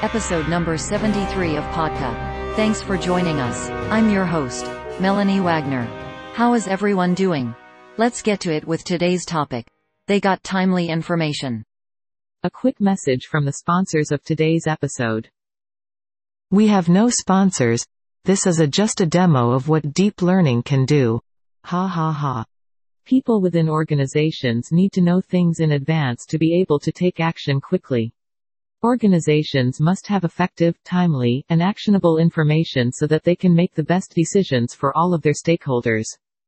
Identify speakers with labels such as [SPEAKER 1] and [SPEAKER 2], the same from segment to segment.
[SPEAKER 1] episode number 73 of Podca. Thanks for joining us. I'm your host, Melanie Wagner. How is everyone doing? Let's get to it with today's topic. They got timely information.
[SPEAKER 2] A quick message from the sponsors of today's episode. We have no sponsors. This is just a demo of what deep learning can do. Ha ha ha. People within organizations need to know things in advance to be able to take action quickly. Organizations must have effective, timely, and actionable information so that they can make the best decisions for all of their stakeholders.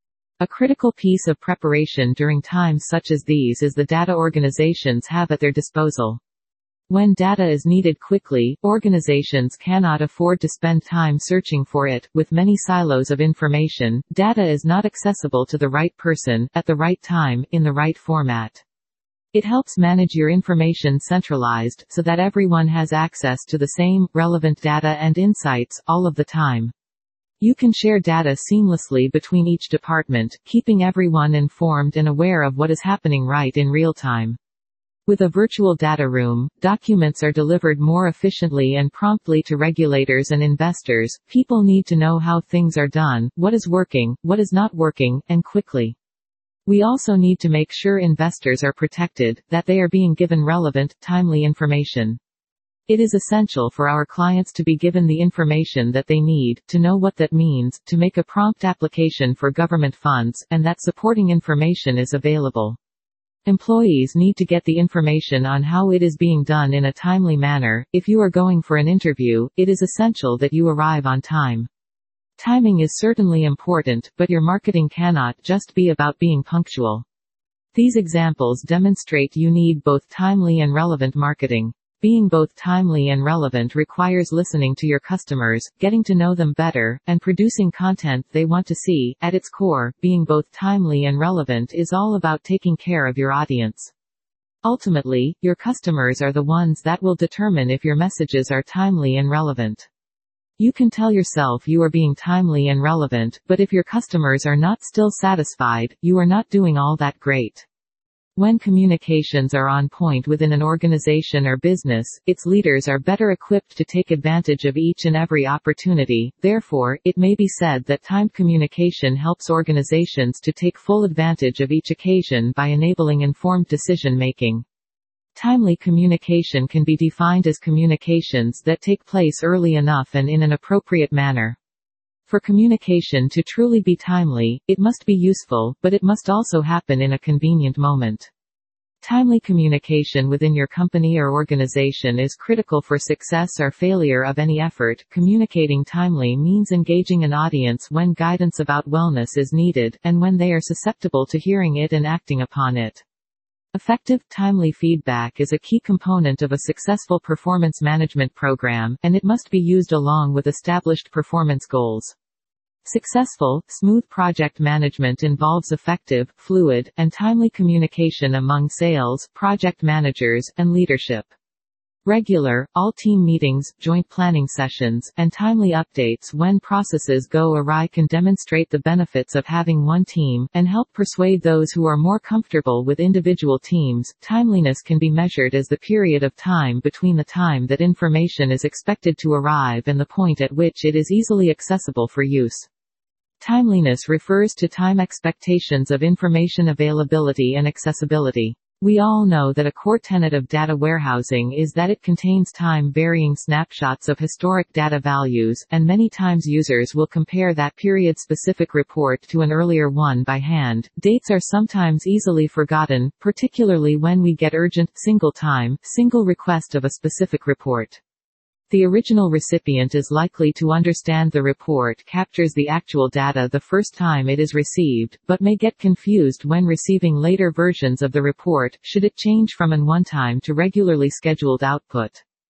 [SPEAKER 2] A critical piece of preparation during times such as these is the data organizations have at their disposal. When data is needed quickly, organizations cannot afford to spend time searching for it. With many silos of information, data is not accessible to the right person, at the right time, in the right format. It helps manage your information centralized, so that everyone has access to the same, relevant data and insights, all of the time. You can share data seamlessly between each department, keeping everyone informed and aware of what is happening right in real time. With a virtual data room, documents are delivered more efficiently and promptly to regulators and investors. People need to know how things are done, what is working, what is not working, and quickly. We also need to make sure investors are protected, that they are being given relevant, timely information. It is essential for our clients to be given the information that they need, to know what that means, to make a prompt application for government funds, and that supporting information is available. Employees need to get the information on how it is being done in a timely manner. If you are going for an interview, it is essential that you arrive on time. Timing is certainly important, but your marketing cannot just be about being punctual. These examples demonstrate you need both timely and relevant marketing. Being both timely and relevant requires listening to your customers, getting to know them better, and producing content they want to see. At its core, being both timely and relevant is all about taking care of your audience. Ultimately, your customers are the ones that will determine if your messages are timely and relevant. You can tell yourself you are being timely and relevant, but if your customers are not still satisfied, you are not doing all that great. When communications are on point within an organization or business, its leaders are better equipped to take advantage of each and every opportunity. Therefore, it may be said that timed communication helps organizations to take full advantage of each occasion by enabling informed decision-making. Timely communication can be defined as communications that take place early enough and in an appropriate manner. For communication to truly be timely, it must be useful, but it must also happen in a convenient moment. Timely communication within your company or organization is critical for success or failure of any effort. Communicating timely means engaging an audience when guidance about wellness is needed, and when they are susceptible to hearing it and acting upon it. Effective, timely feedback is a key component of a successful performance management program, and it must be used along with established performance goals. Successful, smooth project management involves effective, fluid, and timely communication among sales, project managers, and leadership. Regular, all-team meetings, joint planning sessions, and timely updates when processes go awry can demonstrate the benefits of having one team, and help persuade those who are more comfortable with individual teams. Timeliness can be measured as the period of time between the time that information is expected to arrive and the point at which it is easily accessible for use. Timeliness refers to time expectations of information availability and accessibility. We all know that a core tenet of data warehousing is that it contains time-varying snapshots of historic data values, and many times users will compare that period-specific report to an earlier one by hand. Dates are sometimes easily forgotten, particularly when we get urgent, single-time, single request of a specific report. The original recipient is likely to understand the report captures the actual data the first time it is received, but may get confused when receiving later versions of the report, should it change from an one-time to regularly scheduled output.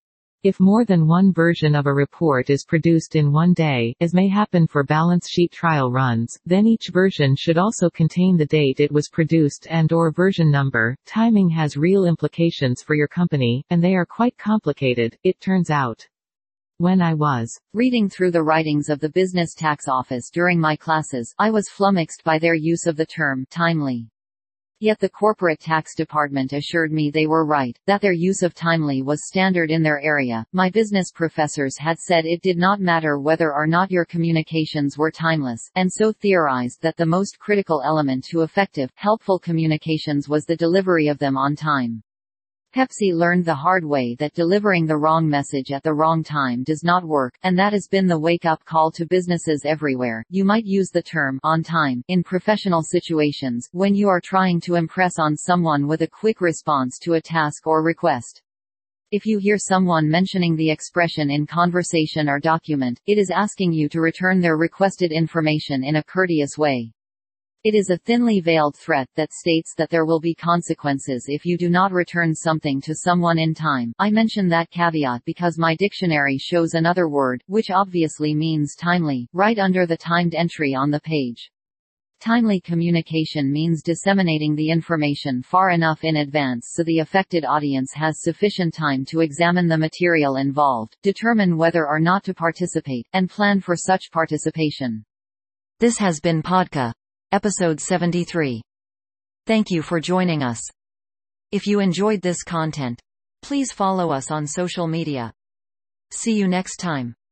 [SPEAKER 2] If more than one version of a report is produced in one day, as may happen for balance sheet trial runs, then each version should also contain the date it was produced and/or version number. Timing has real implications for your company, and they are quite complicated, it turns out. When I was
[SPEAKER 1] reading through the writings of the Business Tax Office during my classes, I was flummoxed by their use of the term timely. Yet the corporate tax department assured me they were right, that their use of timely was standard in their area. My business professors had said it did not matter whether or not your communications were timeless, and so theorized that the most critical element to effective, helpful communications was the delivery of them on time. Pepsi learned the hard way that delivering the wrong message at the wrong time does not work, and that has been the wake-up call to businesses everywhere. You might use the term on time in professional situations, when you are trying to impress on someone with a quick response to a task or request. If you hear someone mentioning the expression in conversation or document, it is asking you to return their requested information in a courteous way. It is a thinly veiled threat that states that there will be consequences if you do not return something to someone in time. I mention that caveat because my dictionary shows another word, which obviously means timely, right under the timed entry on the page. Timely communication means disseminating the information far enough in advance so the affected audience has sufficient time to examine the material involved, determine whether or not to participate, and plan for such participation. This has been Podcast Episode 73. Thank you for joining us. If you enjoyed this content, please follow us on social media. See you next time.